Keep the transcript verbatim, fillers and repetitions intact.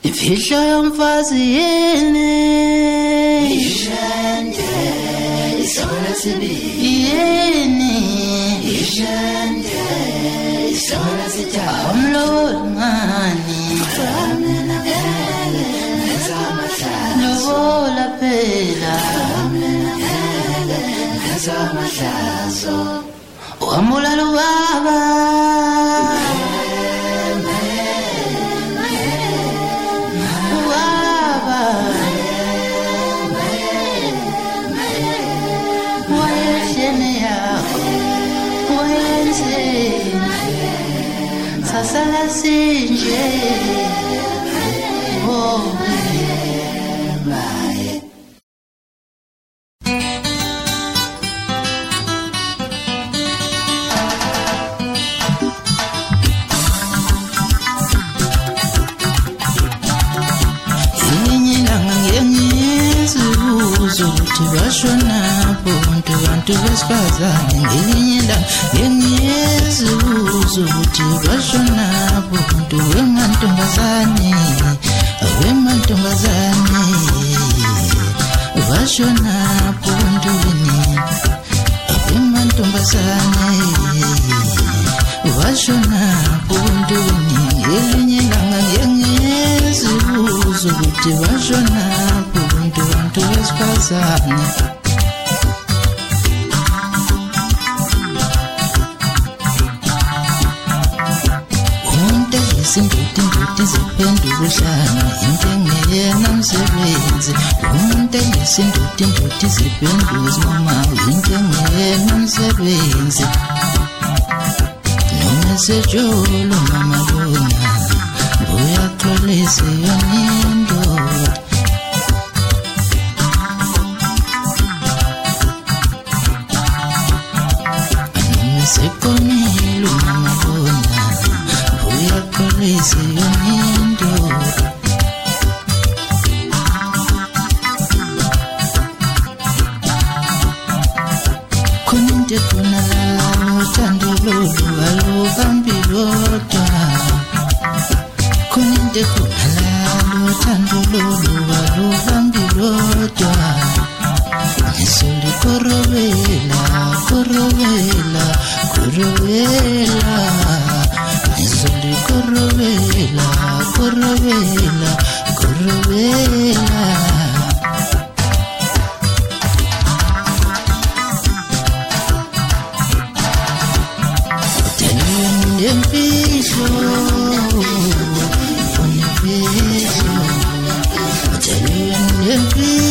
Ifihlo yomfazi yini ishande isona sibi yini ishande isona sitha umlongani mina ngeke ngizamahla lobola phela mina ngeke ngizamahlazo wamula lubaba Sasala sinje oh bye Inyilanga ngengizuzo ukuthi bashona bonke abantu besifazane ngelinye ngengizuzo ukuthi bashona bonke wemantombazane wemantombazane bashona bonke wemantombazane bashona bonke ngelinye langa ngengizuzo ukuthi bashona bonke abantu besifazane Sinduti nduti ziphendukuhlana intengeyena msebenzi umuntu eyisinduti nduti ziphenduza mama intengeyena msebenzi noma sejolo mama lona uyaxolisa yonindo noma sekonilo mama lona Crazy unindo Kuninde kunalala luthando lolu aluvambilodwa Kuninde kunalala luthando lolu aluvambilodwa Ngisuli korobela korobela korobela Ngisuli korobela korobela korobela Telweni yemfihlo Telweni yemfihlo